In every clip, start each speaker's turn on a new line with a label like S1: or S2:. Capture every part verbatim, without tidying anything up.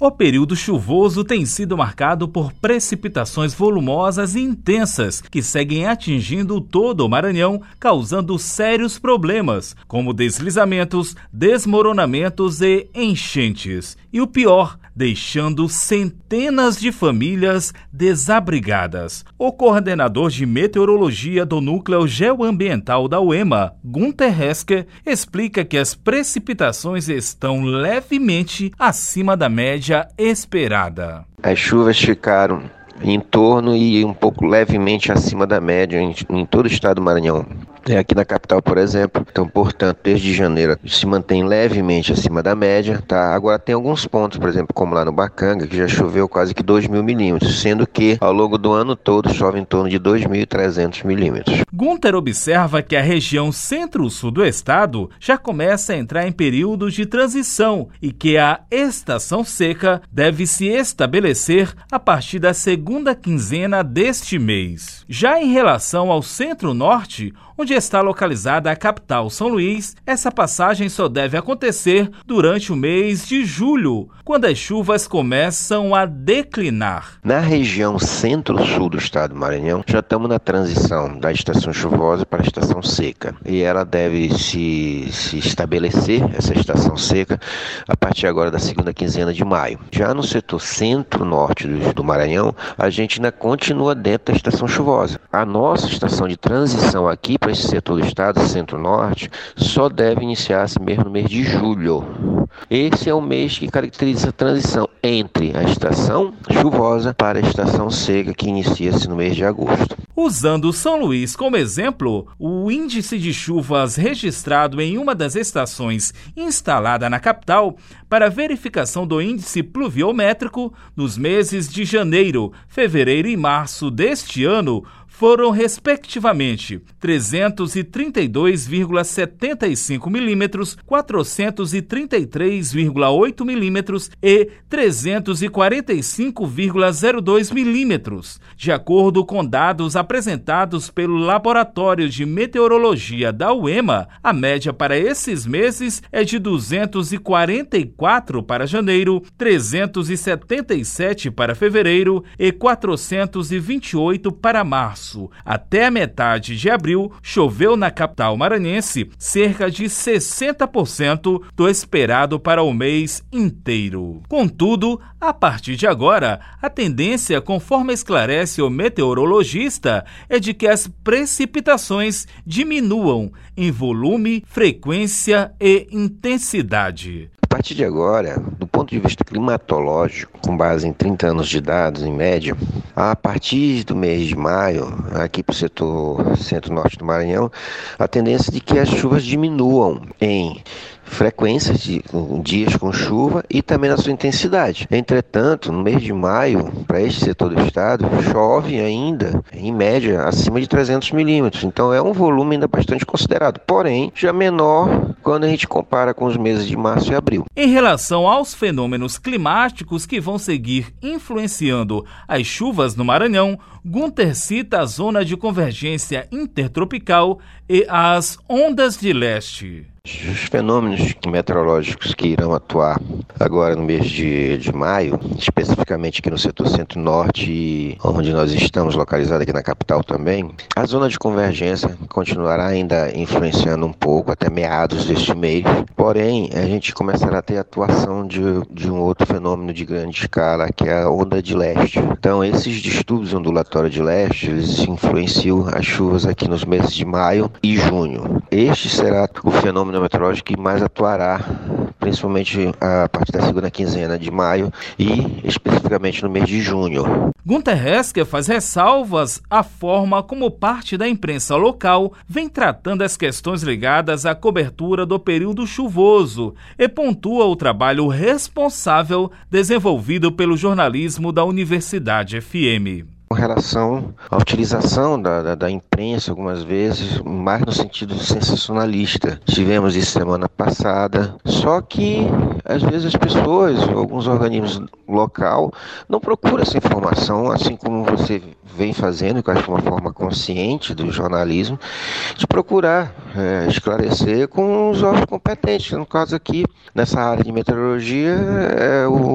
S1: O período chuvoso tem sido marcado por precipitações volumosas e intensas que seguem atingindo todo o Maranhão, causando sérios problemas, como deslizamentos, desmoronamentos e enchentes. E o pior, deixando centenas de famílias desabrigadas. O coordenador de meteorologia do Núcleo Geoambiental da U E M A, Gunter Hesker, explica que as precipitações estão levemente acima da média esperada.
S2: As chuvas ficaram em torno e um pouco levemente acima da média em, em todo o estado do Maranhão. É aqui na capital, por exemplo. Então, portanto, desde janeiro se mantém levemente acima da média, tá? Agora tem alguns pontos, por exemplo, como lá no Bacanga, que já choveu quase que dois mil milímetros, sendo que ao longo do ano todo chove em torno de dois mil e trezentos milímetros.
S1: Gunter observa que a região centro-sul do estado já começa a entrar em períodos de transição e que a estação seca deve se estabelecer a partir da segunda quinzena deste mês. Já em relação ao centro-norte, onde está localizada a capital São Luís, essa passagem só deve acontecer durante o mês de julho, quando as chuvas começam a declinar.
S2: Na região centro-sul do estado do Maranhão, já estamos na transição da estação chuvosa para a estação seca. E ela deve se, se estabelecer, essa estação seca, a partir agora da segunda quinzena de maio. Já no setor centro-norte do, do Maranhão, a gente ainda continua dentro da estação chuvosa. A nossa estação de transição aqui para esse setor do estado, centro-norte, só deve iniciar-se mesmo no mês de julho. Esse é o mês que caracteriza a transição entre a estação chuvosa para a estação seca, que inicia-se no mês de agosto.
S1: Usando São Luís como exemplo, o índice de chuvas registrado em uma das estações instalada na capital para verificação do índice pluviométrico nos meses de janeiro, fevereiro e março deste ano foram, respectivamente, trezentos e trinta e dois vírgula setenta e cinco milímetros, quatrocentos e trinta e três vírgula oito milímetros e trezentos e quarenta e cinco vírgula zero dois milímetros, de acordo com dados apresentados pelo Laboratório de Meteorologia da U E M A. A média para esses meses é de duzentos e quarenta e quatro para janeiro, trezentos e setenta e sete para fevereiro e quatrocentos e vinte e oito para março. Até a metade de abril, choveu na capital maranhense cerca de sessenta por cento do esperado para o mês inteiro. Contudo, a partir de agora, a tendência, conforme esclarece o meteorologista, é de que as precipitações diminuam em volume, frequência e intensidade.
S2: A partir de agora, do ponto de vista climatológico, com base em trinta anos de dados, em média, a partir do mês de maio, aqui para o setor centro-norte do Maranhão, a tendência é de que as chuvas diminuam em frequências de dias com chuva e também na sua intensidade. Entretanto, no mês de maio, para este setor do estado, chove ainda, em média, acima de trezentos milímetros. Então é um volume ainda bastante considerado, porém, já menor quando a gente compara com os meses de março e abril.
S1: Em relação aos fenômenos climáticos que vão seguir influenciando as chuvas no Maranhão, Gunter cita a zona de convergência intertropical e as ondas de leste.
S2: Os fenômenos meteorológicos que irão atuar agora no mês de, de maio, especificamente aqui no setor centro-norte, onde nós estamos localizados aqui na capital também, a zona de convergência continuará ainda influenciando um pouco até meados deste mês, porém a gente começará a ter a atuação de, de um outro fenômeno de grande escala, que é a onda de leste. Então esses distúrbios ondulatórios de leste, eles influenciam as chuvas aqui nos meses de maio e junho. Este será o fenômeno meteorológico que mais atuará, principalmente a partir da segunda quinzena de maio e especificamente no mês de junho.
S1: Gunter Hesker faz ressalvas à forma como parte da imprensa local vem tratando as questões ligadas à cobertura do período chuvoso e pontua o trabalho responsável desenvolvido pelo jornalismo da Universidade F M.
S2: Com relação à utilização da, da, da imprensa, algumas vezes, mais no sentido sensacionalista. Tivemos isso semana passada, só que às vezes as pessoas, alguns organismos local, não procuram essa informação, assim como você vem fazendo, que eu acho uma forma consciente do jornalismo, de procurar é, esclarecer com os órgãos competentes. No caso aqui, nessa área de meteorologia, é o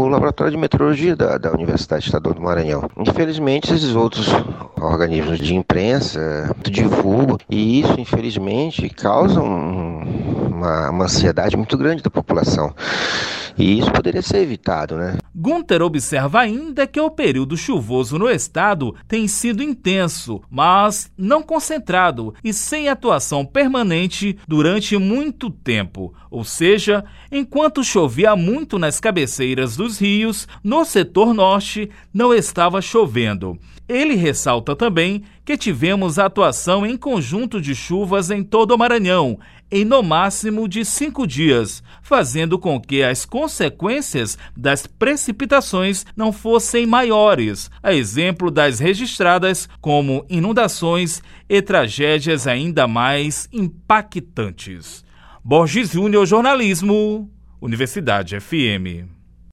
S2: no Laboratório de Meteorologia da, da Universidade Estadual do Maranhão. Infelizmente, esses outros organismos de imprensa divulgam, e isso, infelizmente, causa um, uma, uma ansiedade muito grande da população. E isso poderia ser evitado, né?
S1: Gunter observa ainda que o período chuvoso no estado tem sido intenso, mas não concentrado e sem atuação permanente durante muito tempo. Ou seja, enquanto chovia muito nas cabeceiras dos rios, no setor norte não estava chovendo. Ele ressalta também que tivemos atuação em conjunto de chuvas em todo o Maranhão, em no máximo de cinco dias, fazendo com que as consequências das precipitações não fossem maiores, a exemplo das registradas como inundações e tragédias ainda mais impactantes. Borges Júnior, Jornalismo, Universidade F M.